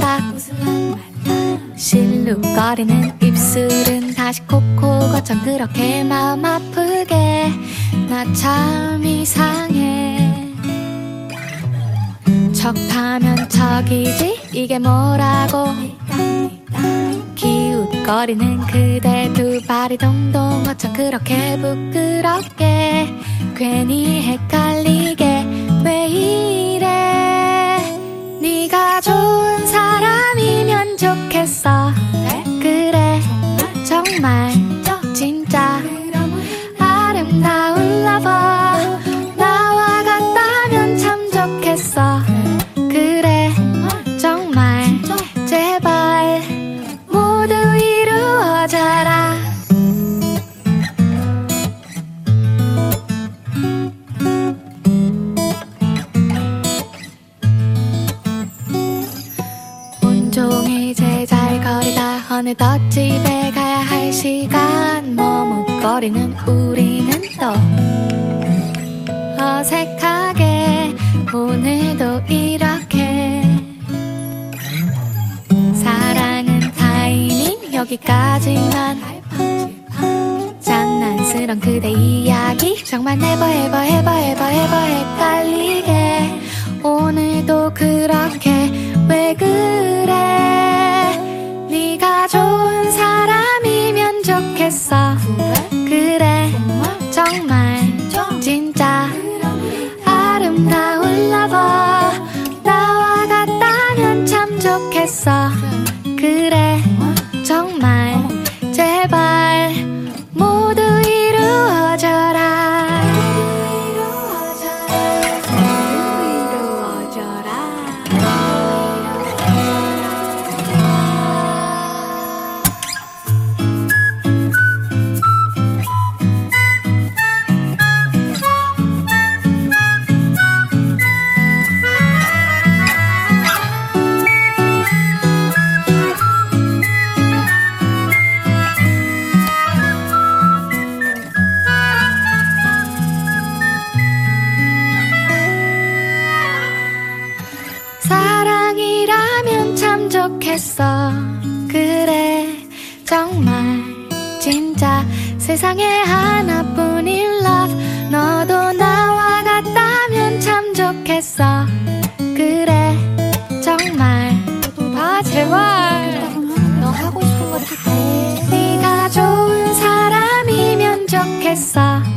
말라 실룩거리는 입술은 다시 코코거참 그렇게 마음 아프게 나 참 이상해 척하면 척이지 이게 뭐라고 기웃거리는 그대 두 발이 동동 어쩜 그렇게 부끄럽게 괜히 헷갈리게 왜 이래 네가 좋은 사람이면 좋겠어 그래 정말 진짜 아름다운 러버 나와 같다면 참 좋겠어 그래 정말 제발 모두 이루어져라 온종일 제잘거리다 어느덧 집에 가야 할 시간 머뭇거리는 우리는 또 어색하게 오늘도 이렇게 사랑은 타이밍 여기까지만 장난스런 그대 이야기 정말 never ever ever ever ever 헷갈리게 오늘도 그렇게 왜 그래 네가 좋은 사람이면 좋겠어 그래 정말 진짜 아름다운 러버 나와 같다면 참 좋겠어 그래 정말 제발 모두 이루어져라 사랑이라면 참 좋겠어 그래 정말 진짜 세상에 하나뿐인 love 너도 나와 같다면 참 좋겠어 그래 정말 아 제발 너 하고 싶은 거 다 해 네가 좋은 사람이면 좋겠어